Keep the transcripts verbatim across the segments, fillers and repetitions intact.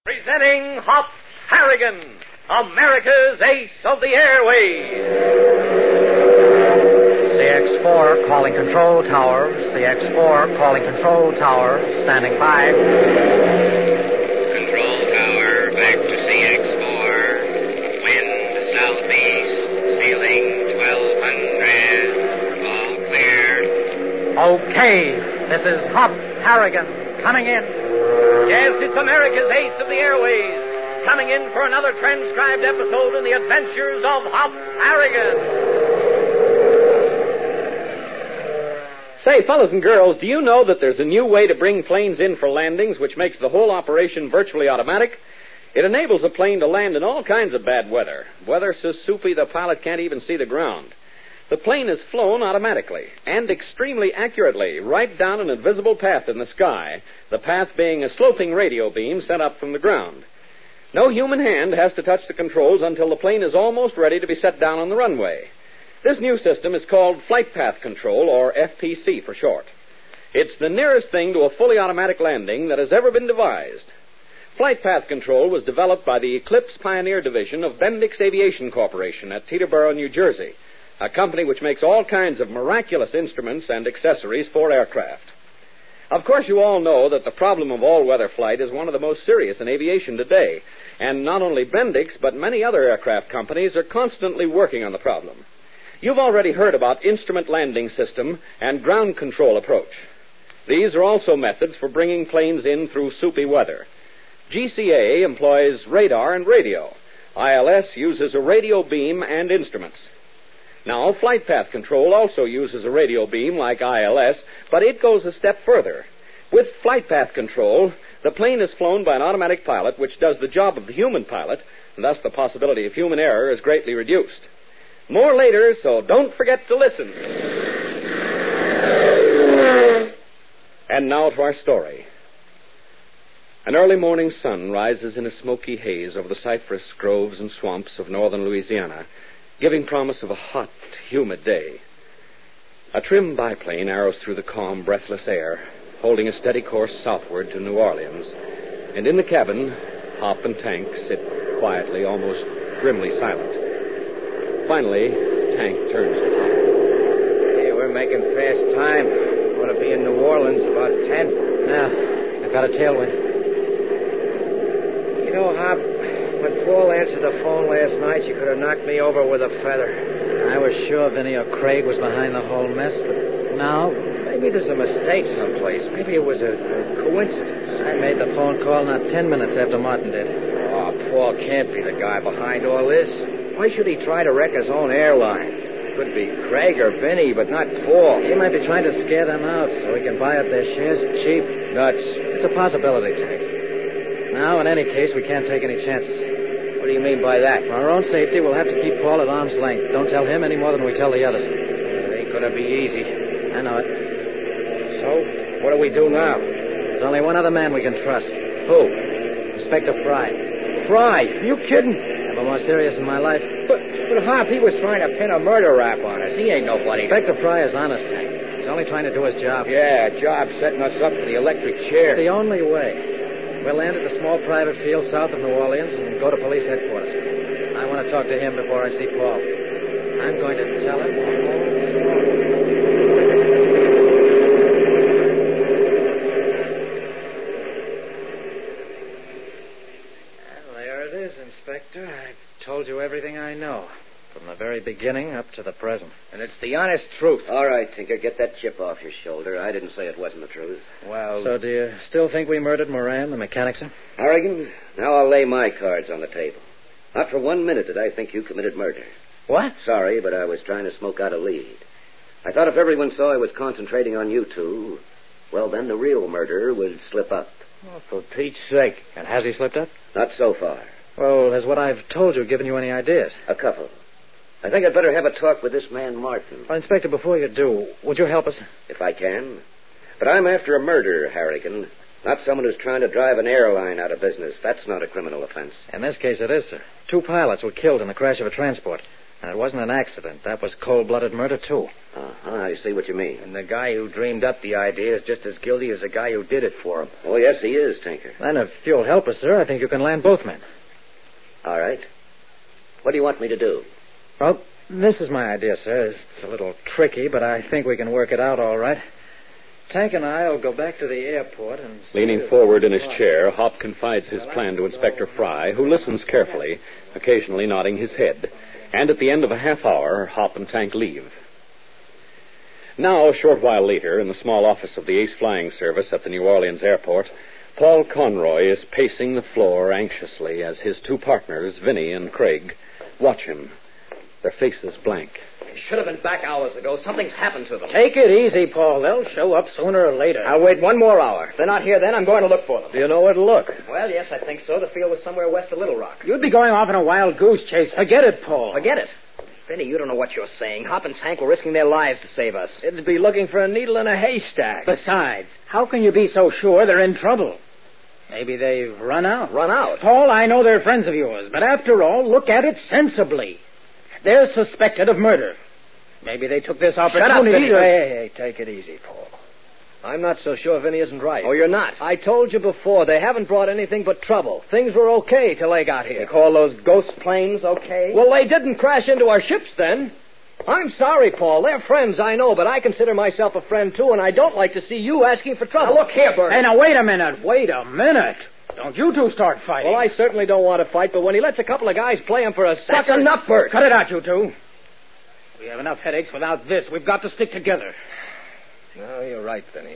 Presenting Hop Harrigan, America's Ace of the Airways. C X four calling control tower. C X four calling control tower. Standing by. Control tower, back to C X four. Wind southeast, ceiling twelve hundred. All clear. Okay, this is Hop Harrigan coming in. Yes, it's America's Ace of the Airways, coming in for another transcribed episode in the adventures of Hop Harrigan. Say, fellas and girls, do you know that there's a new way to bring planes in for landings which makes the whole operation virtually automatic? It enables a plane to land in all kinds of bad weather, weather so soupy the pilot can't even see the ground. The plane is flown automatically and extremely accurately right down an invisible path in the sky, the path being a sloping radio beam sent up from the ground. No human hand has to touch the controls until the plane is almost ready to be set down on the runway. This new system is called Flight Path Control, or F P C for short. It's the nearest thing to a fully automatic landing that has ever been devised. Flight Path Control was developed by the Eclipse Pioneer Division of Bendix Aviation Corporation at Teterboro, New Jersey, a company which makes all kinds of miraculous instruments and accessories for aircraft. Of course, you all know that the problem of all-weather flight is one of the most serious in aviation today, and not only Bendix, but many other aircraft companies are constantly working on the problem. You've already heard about instrument landing system and ground control approach. These are also methods for bringing planes in through soupy weather. G C A employs radar and radio. I L S uses a radio beam and instruments. Now, Flight Path Control also uses a radio beam like I L S, but it goes a step further. With Flight Path Control, the plane is flown by an automatic pilot which does the job of the human pilot, and thus the possibility of human error is greatly reduced. More later, so don't forget to listen. And now to our story. An early morning sun rises in a smoky haze over the cypress groves and swamps of northern Louisiana, giving promise of a hot, humid day. A trim biplane arrows through the calm, breathless air, holding a steady course southward to New Orleans. And in the cabin, Hop and Tank sit quietly, almost grimly silent. Finally, Tank turns to Hop. Hey, we're making fast time. Ought to be in New Orleans about ten. Yeah, I've got a tailwind. You know, Hop, when Paul answered the phone last night, you could have knocked me over with a feather. I was sure Vinny or Craig was behind the whole mess, but now Maybe there's a mistake someplace. Maybe it was a, a coincidence. I made the phone call not ten minutes after Martin did. Oh, Paul can't be the guy behind all this. Why should he try to wreck his own airline? Could be Craig or Vinny, but not Paul. He might be trying to scare them out so he can buy up their shares cheap. Nuts. It's a possibility, Tank. Now, in any case, we can't take any chances. What do you mean by that? For our own safety, we'll have to keep Paul at arm's length. Don't tell him any more than we tell the others. It ain't gonna be easy. I know it. So, what do we do now? There's only one other man we can trust. Who? Inspector Fry. Fry? Are you kidding? Never more serious in my life. But, but Hop, he was trying to pin a murder rap on us. He ain't nobody. Inspector Fry is honest, Tank. He's only trying to do his job. Yeah, job setting us up for the electric chair. It's the only way. We'll land at the small private field south of New Orleans and go to police headquarters. I want to talk to him before I see Paul. I'm going to tell him the whole story. Well, there it is, Inspector. I've told you everything I know, from the very beginning up to the present. And it's the honest truth. All right, Tinker, get that chip off your shoulder. I didn't say it wasn't the truth. Well, So do you still think we murdered Moran, the mechanic, sir? Harrigan, now I'll lay my cards on the table. Not for one minute did I think you committed murder. What? Sorry, but I was trying to smoke out a lead. I thought if everyone saw I was concentrating on you two, well, then the real murderer would slip up. oh, for Pete's sake. And has he slipped up? Not so far. Well, has what I've told you given you any ideas? A couple. I think I'd better have a talk with this man, Martin. Well, Inspector, before you do, would you help us? If I can. But I'm after a murderer, Harrigan. Not someone who's trying to drive an airline out of business. That's not a criminal offense. In this case, it is, sir. Two pilots were killed in the crash of a transport. And it wasn't an accident. That was cold-blooded murder, too. Uh-huh, I see what you mean. And the guy who dreamed up the idea is just as guilty as the guy who did it for him. Oh, yes, he is, Tinker. Then if you'll help us, sir, I think you can land both men. All right. What do you want me to do? Well, this is my idea, sir. It's a little tricky, but I think we can work it out all right. Tank and I will go back to the airport and... Leaning forward in his chair, Hop confides his plan to Inspector Fry, who listens carefully, occasionally nodding his head. And at the end of a half hour, Hop and Tank leave. Now, a short while later, in the small office of the Ace Flying Service at the New Orleans airport, Paul Conroy is pacing the floor anxiously as his two partners, Vinny and Craig, watch him, their faces blank. They should have been back hours ago. Something's happened to them. Take it easy, Paul. They'll show up sooner or later. I'll wait one more hour. If they're not here then, I'm going to look for them. Do you know where to look? Well, yes, I think so. The field was somewhere west of Little Rock. You'd be going off in a wild goose chase. Forget it, Paul. Forget it. Vinny, you don't know what you're saying. Hop and Tank were risking their lives to save us. It'd be looking for a needle in a haystack. Besides, how can you be so sure they're in trouble? Maybe they've run out. Run out? Paul, I know they're friends of yours, but after all, look at it sensibly. They're suspected of murder. Maybe they took this opportunity Shut up, Vinny. to... Hey, hey, hey, take it easy, Paul. I'm not so sure Vinny isn't right. Oh, you're not? I told you before, they haven't brought anything but trouble. Things were okay till they got here. You call those ghost planes okay? Well, they didn't crash into our ships then. I'm sorry, Paul. They're friends, I know, but I consider myself a friend, too, and I don't like to see you asking for trouble. Now, look here, Bert. Hey, now, wait a minute. Wait a minute. Don't you two start fighting. Well, I certainly don't want to fight, but when he lets a couple of guys play him for a sucker... That's enough, Bert. Cut it out, you two. We have enough headaches without this. We've got to stick together. No, you're right, Vinny.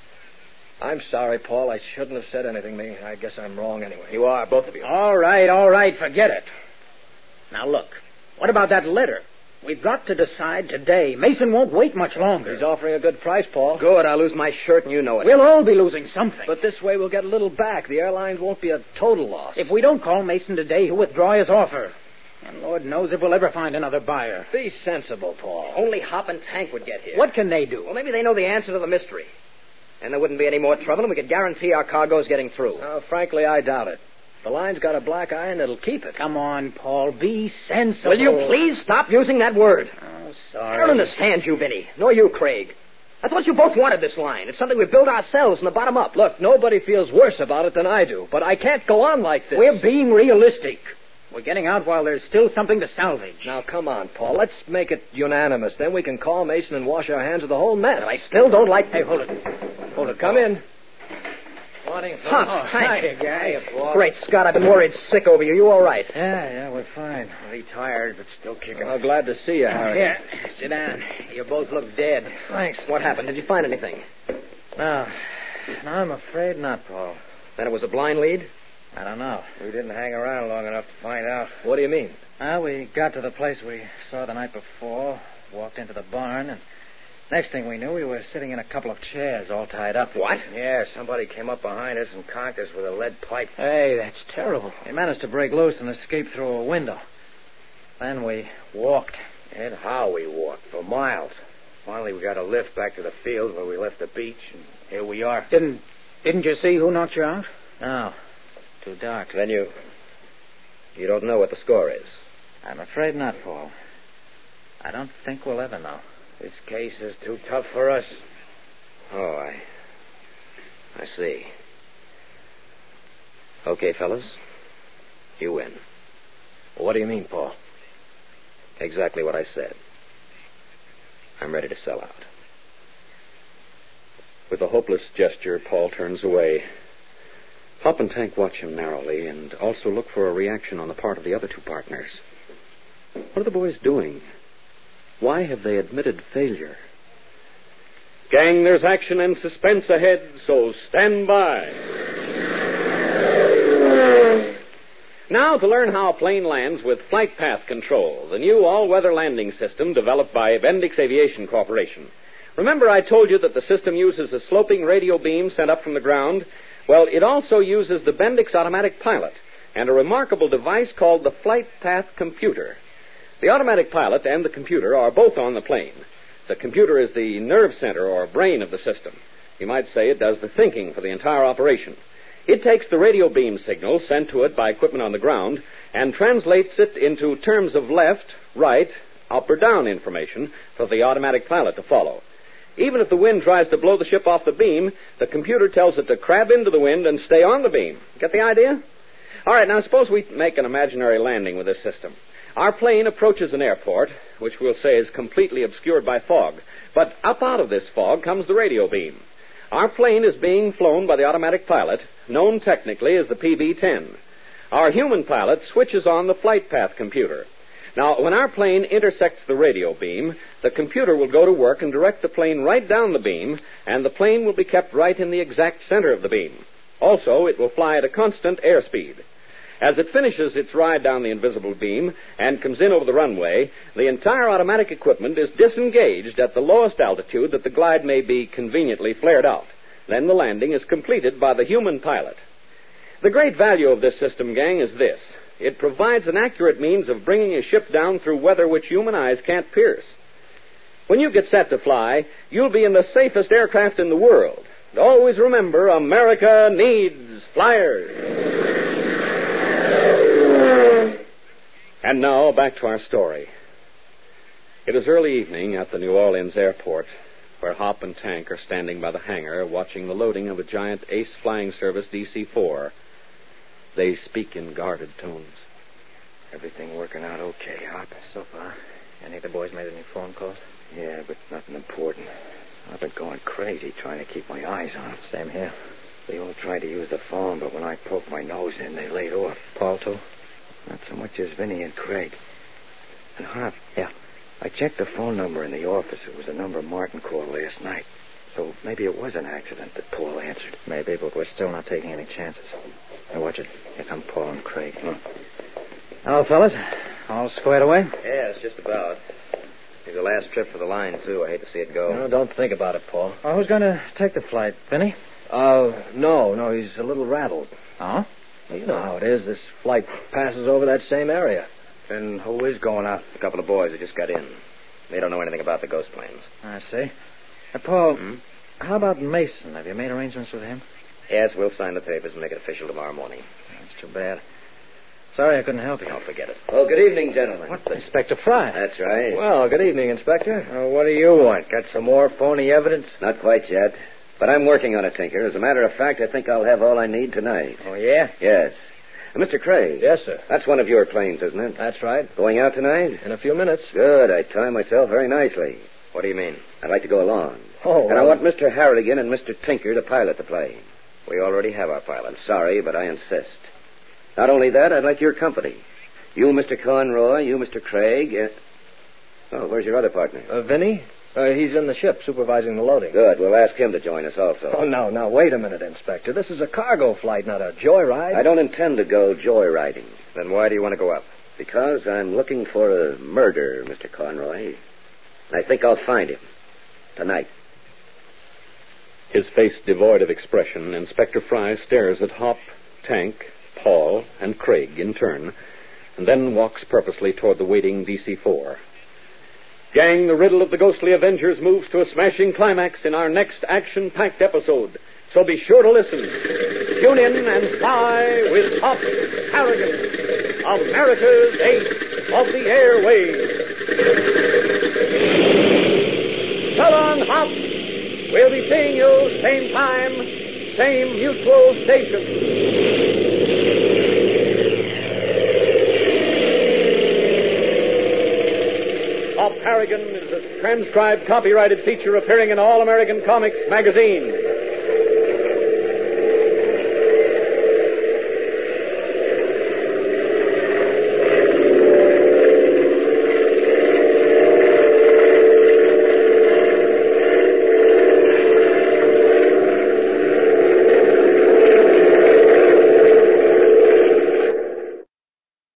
I'm sorry, Paul. I shouldn't have said anything. I guess I'm wrong anyway. You are, both of you. All right, all right. Forget it. Now, look. What about that letter? We've got to decide today. Mason won't wait much longer. He's offering a good price, Paul. Good. I'll lose my shirt and you know it. We'll all be losing something. But this way we'll get a little back. The airlines won't be a total loss. If we don't call Mason today, he'll withdraw his offer. And Lord knows if we'll ever find another buyer. Be sensible, Paul. Only Hop and Tank would get here. What can they do? Well, maybe they know the answer to the mystery. And there wouldn't be any more trouble, and we could guarantee our cargo's getting through. Uh, frankly, I doubt it. The line's got a black eye, and it'll keep it. Come on, Paul. Be sensible. Will you please stop using that word? Oh, sorry. I don't understand you, Vinny. Nor you, Craig. I thought you both wanted this line. It's something we built ourselves from the bottom up. Look, nobody feels worse about it than I do, but I can't go on like this. We're being realistic. We're getting out while there's still something to salvage. Now, come on, Paul. Let's make it unanimous. Then we can call Mason and wash our hands of the whole mess. But I still don't like... Hey, hold it. Hold it. Come in. Morning, Huh, oh, Tank. hiya, guys. Great Scott, I've been worried sick over you. You all right? Yeah, yeah, we're fine. Retired, but still kicking. Well, glad to see you, Harry. Here, sit down. You both look dead. Thanks. What happened? Did you find anything? No, no, I'm afraid not, Paul. Then it was a blind lead? I don't know. We didn't hang around long enough to find out. What do you mean? Well, we got to the place we saw the night before, walked into the barn, and next thing we knew, we were sitting in a couple of chairs all tied up. What? Yeah, somebody came up behind us and conked us with a lead pipe. Hey, that's terrible. We managed to break loose and escape through a window. Then we walked. And how we walked, for miles. Finally, we got a lift back to the field where we left the beach, and here we are. Didn't didn't you see who knocked you out? No. Too dark. Then you... You don't know what the score is? I'm afraid not, Paul. I don't think we'll ever know. This case is too tough for us. Oh, I... I see. Okay, fellas. You win. What do you mean, Paul? Exactly what I said. I'm ready to sell out. With a hopeless gesture, Paul turns away. Hop and Tank watch him narrowly and also look for a reaction on the part of the other two partners. What are the boys doing? Why have they admitted failure? Gang, there's action and suspense ahead, so stand by. Now to learn how a plane lands with flight path control, the new all-weather landing system developed by Bendix Aviation Corporation. Remember I told you that the system uses a sloping radio beam sent up from the ground? Well, it also uses the Bendix automatic pilot and a remarkable device called the Flight Path Computer. The automatic pilot and the computer are both on the plane. The computer is the nerve center or brain of the system. You might say it does the thinking for the entire operation. It takes the radio beam signal sent to it by equipment on the ground and translates it into terms of left, right, up or down information for the automatic pilot to follow. Even if the wind tries to blow the ship off the beam, the computer tells it to crab into the wind and stay on the beam. Get the idea? All right, now suppose we make an imaginary landing with this system. Our plane approaches an airport, which we'll say is completely obscured by fog. But up out of this fog comes the radio beam. Our plane is being flown by the automatic pilot, known technically as the P B ten. Our human pilot switches on the flight path computer. Now, when our plane intersects the radio beam, the computer will go to work and direct the plane right down the beam, and the plane will be kept right in the exact center of the beam. Also, it will fly at a constant airspeed. As it finishes its ride down the invisible beam and comes in over the runway, the entire automatic equipment is disengaged at the lowest altitude that the glide may be conveniently flared out. Then the landing is completed by the human pilot. The great value of this system, gang, is this. It provides an accurate means of bringing a ship down through weather which human eyes can't pierce. When you get set to fly, you'll be in the safest aircraft in the world. And always remember, America needs flyers. And now, back to our story. It is early evening at the New Orleans airport, where Hop and Tank are standing by the hangar watching the loading of a giant Ace Flying Service D C four. They speak in guarded tones. Everything working out okay, Hop? So far. Any of the boys made any phone calls? Yeah, but nothing important. I've been going crazy trying to keep my eyes on them. Same here. They all tried to use the phone, but when I poked my nose in, they laid off. Paul, too? Not so much as Vinny and Craig. And Hop. Yeah. I checked the phone number in the office. It was the number Martin called last night. So maybe it was an accident that Paul answered. Maybe, but we're still not taking any chances. Now, watch it. Here come Paul and Craig. Huh. Hello, fellas. All squared away? Yeah, it's just about. It's the last trip for the line, too. I hate to see it go. No, don't think about it, Paul. Oh, who's going to take the flight? Vinny? Uh, no, no, he's a little rattled. Oh? Well, you know how it is. This flight passes over that same area. And who is going out? A couple of boys who just got in. They don't know anything about the ghost planes. I see. Uh, Paul, Hmm? how about Mason? Have you made arrangements with him? Yes, we'll sign the papers and make it official tomorrow morning. That's too bad. Sorry I couldn't help you. Don't forget it. Oh, good evening, gentlemen. What the? Inspector Fry. That's right. Well, good evening, Inspector. Uh, what do you want? Got some more phony evidence? Not quite yet. But I'm working on it, Tinker. As a matter of fact, I think I'll have all I need tonight. Oh, yeah? Yes. Uh, Mister Craig. Yes, sir. That's one of your planes, isn't it? That's right. Going out tonight? In a few minutes. Good. I time myself very nicely. What do you mean? I'd like to go along. Oh, And I well- want Mister Harrigan and Mister Tinker to pilot the plane. We already have our pilot. Sorry, but I insist. Not only that, I'd like your company. You, Mister Conroy, you, Mister Craig. Uh... Oh, where's your other partner? Uh, Vinny? Uh, he's in the ship supervising the loading. Good. We'll ask him to join us also. Oh, no, now, wait a minute, Inspector. This is a cargo flight, not a joyride. I don't intend to go joyriding. Then why do you want to go up? Because I'm looking for a murder, Mister Conroy. I think I'll find him. Tonight. His face devoid of expression, Inspector Fry stares at Hop, Tank, Paul, and Craig in turn, and then walks purposely toward the waiting D C four. Gang, the riddle of the ghostly Avengers moves to a smashing climax in our next action-packed episode. So be sure to listen. Tune in and fly with Hop Harrigan, America's Ace of the Airways. So long, Hop. We'll be seeing you same time, same mutual station. Hop Harrigan is a transcribed, copyrighted feature appearing in All American Comics magazine.